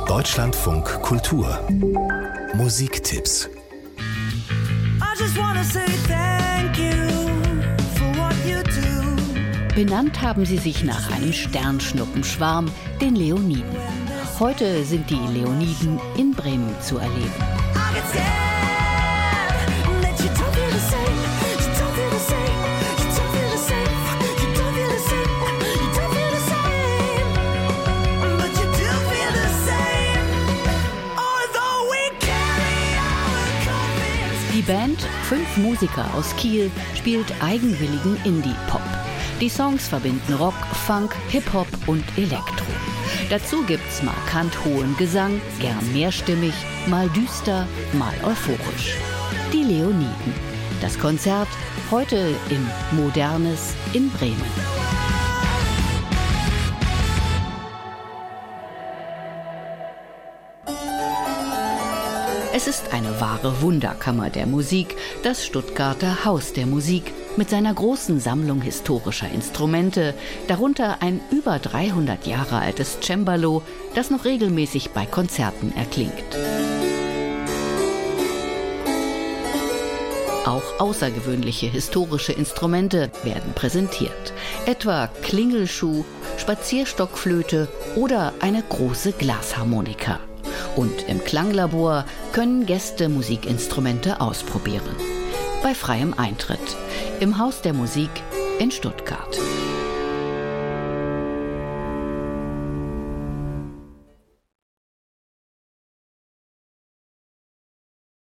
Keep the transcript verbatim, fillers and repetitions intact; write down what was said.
Deutschlandfunk Kultur Musiktipps. Benannt haben sie sich nach einem Sternschnuppenschwarm, den Leoniden. Heute sind die Leoniden in Bremen zu erleben. Die Band, fünf Musiker aus Kiel, spielt eigenwilligen Indie-Pop. Die Songs verbinden Rock, Funk, Hip-Hop und Elektro. Dazu gibt's markant hohen Gesang, gern mehrstimmig, mal düster, mal euphorisch. Die Leoniden. Das Konzert heute im Modernes in Bremen. Es ist eine wahre Wunderkammer der Musik, das Stuttgarter Haus der Musik mit seiner großen Sammlung historischer Instrumente, darunter ein über dreihundert Jahre altes Cembalo, das noch regelmäßig bei Konzerten erklingt. Auch außergewöhnliche historische Instrumente werden präsentiert, etwa Klingelschuh, Spazierstockflöte oder eine große Glasharmonika. Und im Klanglabor können Gäste Musikinstrumente ausprobieren. Bei freiem Eintritt im Haus der Musik in Stuttgart.